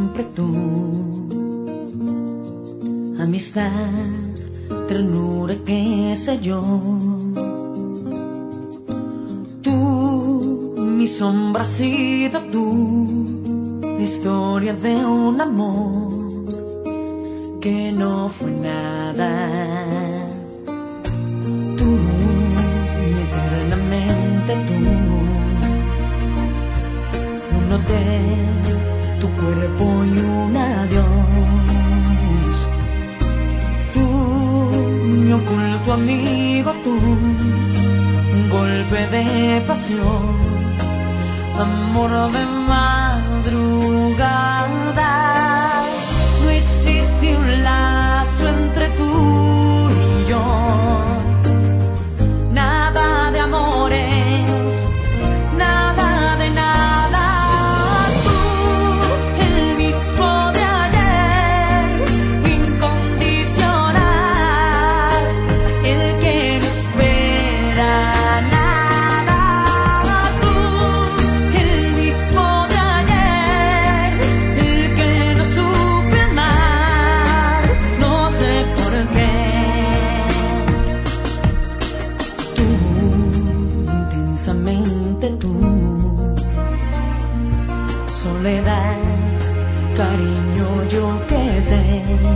siempre tú. Amistad, ternura, qué sé yo. Tú, mi sombra has sido tú, la historia de un amor que no fue nada. Tú, mi eternamente tú, uno de tu cuerpo y un adiós. Tú, mi oculto amigo tú, un golpe de pasión, amor de madrugada. No existe un lazo entre tú y yo, nada de amores, nada de nada. Tú, el mismo de ayer, incondicional, el que no espera nada. Tú, el mismo de ayer, el que no supe amar, no sé por qué. Tú, intensamente tú, soledad, cariño, yo qué sé.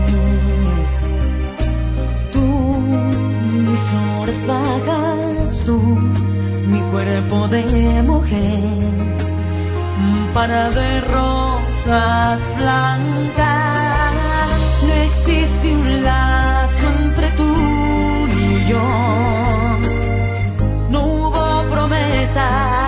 Tú, mis horas vagas, tú, mi cuerpo de mujer, un par de rosas blancas. No existe un lazo entre tú y yo, no hubo promesa.